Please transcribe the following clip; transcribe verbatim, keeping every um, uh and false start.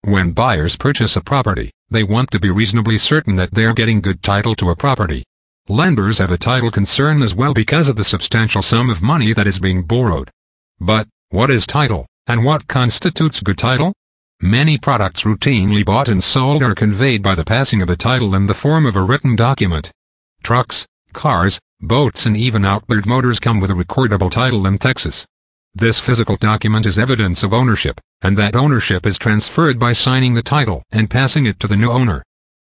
When buyers purchase a property, they want to be reasonably certain that they're getting good title to a property. Lenders have a title concern as well because of the substantial sum of money that is being borrowed. But, what is title, and what constitutes good title? Many products routinely bought and sold are conveyed by the passing of a title in the form of a written document. Trucks, cars, boats and even outboard motors come with a recordable title in Texas. This physical document is evidence of ownership, and that ownership is transferred by signing the title and passing it to the new owner.